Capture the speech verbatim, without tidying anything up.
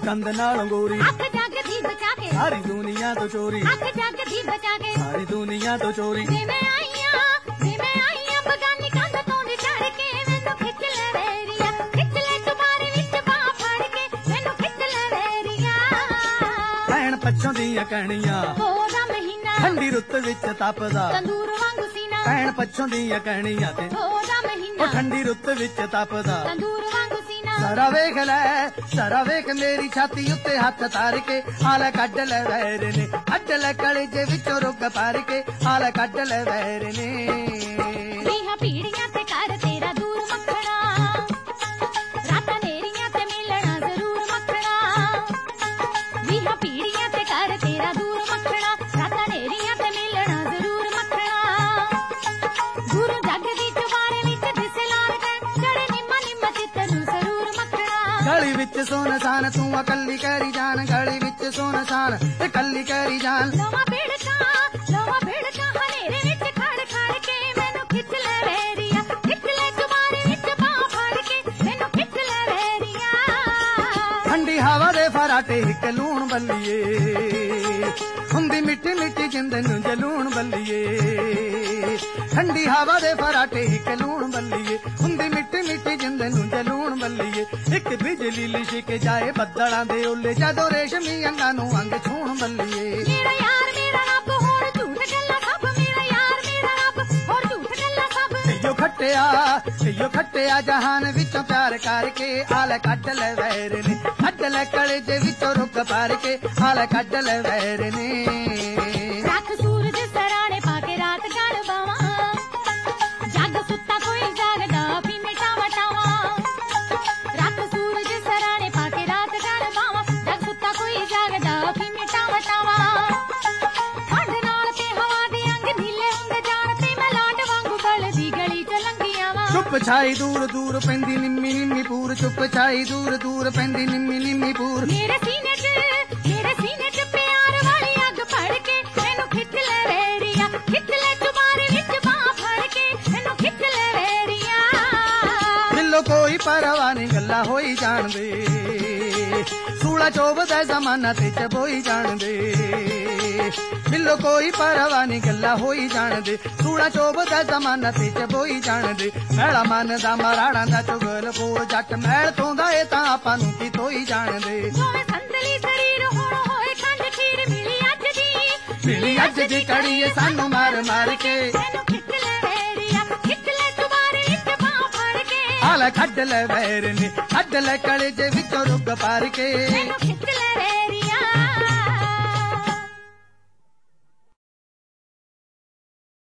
चंद नाल गोरी अख जगदी बचा के सारी दुनिया तो चोरी अख जगदी बचा के सारी दुनिया तो चोरी जिवें आईयां जिवें आईयां बगानी कंध तो चढ़ के मैनू खिच ले वेरिया खिच ले तुम्हारे विच बाह फड़ के मैनू खिच ले वेरिया भैन पछों दियां कहणियां होदा महीना ठंडी रुत विच तपदा तंदूर वांगू सीना भैन पछों दियां कहणियां ते होदा महीना ओ ठंडी रुत विच तपदा तंदूर वांगू सीना सारा वेख लै सारा वेख मेरी छाती उत्ते हथ तार के हाल कढ ले वैर ने कढ ले कलेजे विचों रुग पार के हाल कढ ले वैर ने ਵੀਹਾਂ ਪੀੜੀਆਂ ਤੇ ਕਰ ਤੇਰਾ ਦੂਰ ਮੱਖਣਾ ਰਾਤਾਂ ਨੇਰੀਆਂ ਤੇ ਮਿਲਣਾ ਜ਼ਰੂਰ ਮੱਖਣਾ ਵੀਹਾਂ ਪੀੜੀਆਂ ਤੇ ਕਰ ਤੇਰਾ ਦੂਰ ਮੱਖਣਾ ਰਾਤਾਂ ਨੇਰੀਆਂ ਤੇ ਮਿਲਣਾ ਜ਼ਰੂਰ ਮੱਖਣਾ ਗੁਰੂ ਜੱਗ ਦੀ ਚਵਾਰੇ ਵਿੱਚ ਦਿਸੇ ਲਾਲ ਕੇ ਚੜੇ ਨਿੰਮਾ ਨਿੰਮਾ ਚਿੱਤ ਨੂੰ ਜ਼ਰੂਰ ਮੱਖਣਾ ਗਲੀ ਵਿੱਚ ਸੋਨ ਸਾਨ ਤੂੰ ਇਕੱਲੀ ਕਰੀ ਜਾਨ ਗਲੀ ਵਿੱਚ ਸੋਨ ਸਾਨ ਇਕੱਲੀ ਕਰੀ ਜਾਨ ਲੋਵਾ ਭਿੜਕਾ ਲੋਵਾ ਭਿੜਕਾ ਹਨੇਰੇ ਵਿੱਚ ਖੜ ਖੜ ਕੇ ਮੈਨੂੰ ਖਿੱਚ ਲੈ ਵੇਰੀਆ ਖਿੱਚ ਲੈ ਤੁਮਾਰੇ ਵਿੱਚ ਬਾਹ ਫੜ ਕੇ ਮੈਨੂੰ ਖਿੱਚ ਲੈ ਵੇਰੀਆ ਠੰਡੀ ਹਵਾ ਦੇ ਫਰਾਟੇ ਇੱਕ ਲੂਣ ਬੱਲੀਏ ਹੁੰਦੀ ਮਿੱਠੀ ਮਿੱਠੀ ਜਿੰਦ ਨੂੰ ਜਲੂਣ ਬੱਲੀਏ ਠੰਡੀ ਹਵਾ ਦੇ ਫਰਾਟੇ ਇੱਕ ਲੂਣ ਬੱਲੀਏ ਹੁੰਦੀ ਮਿੱਠੀ ਮਿੱਠੀ ਜਿੰਦ ਨੂੰ ਜਲੂਣ ਬੱਲੀਏ ਇੱਕ ਬਿਜਲੀ ਲਿਸ਼ਕ ਜਾਏ ਬੱਦਲਾਂ ਦੇ ਓਲੇ ਜਦੋਂ ਰੇਸ਼ਮੀ ਅੰਗਾਂ ਨੂੰ ਅੰਗ ਛੂਣ ਬੱਲੀਏ ਮੇਰਾ ਯਾਰ ਮੇਰਾ ਰੱਬ ਹੋਰ ਝੂਠ ਗੱਲਾਂ ਸਭ ਮੇਰਾ ਯਾਰ ਮੇਰਾ ਰੱਬ ਹੋਰ ਝੂਠ ਗੱਲਾਂ ਸਭ ਜੋ ਖੱਟਿਆ ਜੋ ਖੱਟਿਆ ਜਹਾਨ ਵਿੱਚੋਂ ਪਿਆਰ ਕਰਕੇ ਆਲ ਕੱਢ ਲੈ ਵੈਰ ਨੇ ਕੱਢ ਲੈ ਕਲੇਜੇ ਵਿੱਚੋਂ ਰੁੱਗ ਪਾਰ ਕੇ ਆਲ ਕੱਢ ਲੈ ਵੈਰ ਨੇ ਰੱਖ ਸੂਰਜ ਸਰਾਣੇ ਪਾ ਕੇ ਰਾਤ ਗਲ ਬਾਵਾਂ ਜੱਗ ਸੁੱਤਾ ਕੋਈ ਜਾਗਦਾ ਵੀ ਮਿਟਾ ਵਟਾਵਾਂ ਰੱਖ ਸੂਰਜ ਸਰਾਣੇ ਪਾ ਕੇ ਰਾਤ ਗਲ ਬਾਵਾਂ ਜੱਗ ਸੁੱਤਾ ਕੋਈ ਜਾਗਦਾ ਵੀ ਮਿਟਾ ਵਟਾਵਾਂ ਠੰਡ ਨਾਲ ਤੇ ਹਵਾ ਦੇ ਅੰਗ ਨੀਲੇ ਹੁੰਦੇ ਜਾਣ ਤੇ ਮੈਂ ਲਾਟ ਵਾਂਗੂ ਬਲਦੀ ਗਲੀ ਚ ਲੰਘੀਆਂ ਵਾਂ ਚੁੱਪ ਛਾਈ ਦੂਰ ਦੂਰ ਪੈਂਦੀ ਨਿੰਮੀ ਨਿੰਮੀ ਪੂਰ ਚੁੱਪ ਛਾਈ ਦੂਰ ਦੂਰ ਪੈਂਦੀ ਨਿੰਮੀ ਨਿੰਮੀ ਪੂਰ ਮੇਰੇ ਸੀਨੇ 'ਚ ਮੇਰੇ ਸੀਨੇ 'ਚ ਪਿਆਰ ਵਾਲੀ ਅੱਗ ਫੜ ਕੇ ਮੈਨੂੰ ਖਿੱਚ ਲੈ ਵੇਰੀਆ ਖਿੱਚ ਲੈ ਤੁਮਾਰੇ ਵਿੱਚ ਬਾਹ ਫੜ ਕੇ ਮੈਨੂੰ ਖਿੱਚ ਲੈ ਵੇਰੀਆ ਦਿਲੋਂ ਕੋਈ ਪਰਵਾਹ ਨਹੀਂ ਗੱਲਾਂ ਹੋਈ ਜਾਣਦੇ ਸੂਲਾ ਚੋਬਦਾ ਜ਼ਮਾਨਾ ਤੇ ਚਬੋਈ ਜਾਣਦੇ ਦਿਲੋਂ ਕੋਈ ਪਰਵਾਹ ਨਹੀਂ ਗੱਲਾਂ ਹੋਈ ਜਾਣਦੇ ਸੂਲਾ ਚੋਬਦਾ ਜ਼ਮਾਨਾ ਤੇ ਚਬੋਈ ਜਾਣਦੇ ਮਹਿਲਾ ਮਨ ਦਾ ਮਰਾੜਾਂ ਦਾ ਚੁਗਲ ਕੋਲ ਜੱਟ ਮਹਿਲ ਤੋਂਦਾ ਏ ਤਾਂ ਆਪਾਂ ਨੂੰ ਕੀ ਤੋਈ ਜਾਣਦੇ ਦੋਵੇਂ ਸੰਦਲੀ ਸਰੀਰ ਹੁਣ ਹੋਏ ਖੰਡ ਖੀਰ ਮਿਲੀ ਅੱਜ ਦੀ ਮਿਲੀ ਅੱਜ ਦੀ ਕੜੀ ਏ ਸਾਨੂੰ ਮਾਰ ਮਾਰ ਕੇ ਮੈਨੂੰ ਖਿੱਚ ਲੈ ਵੇਰੀਆ ਖਿੱਚ ਲੈ ਤੁਮਾਰੇ ਵਿੱਚ ਬਾਹ ਫੜ ਕੇ ਹਾਲ ਕੱਢ ਲੈ ਵੈਰ ਨੇ ਕੱਢ ਲੈ ਕਲੇਜੇ ਵਿੱਚੋਂ ਰੁੱਗ ਪਾਰ ਕੇ ਮੈਨੂੰ ਖਿੱਚ ਲੈ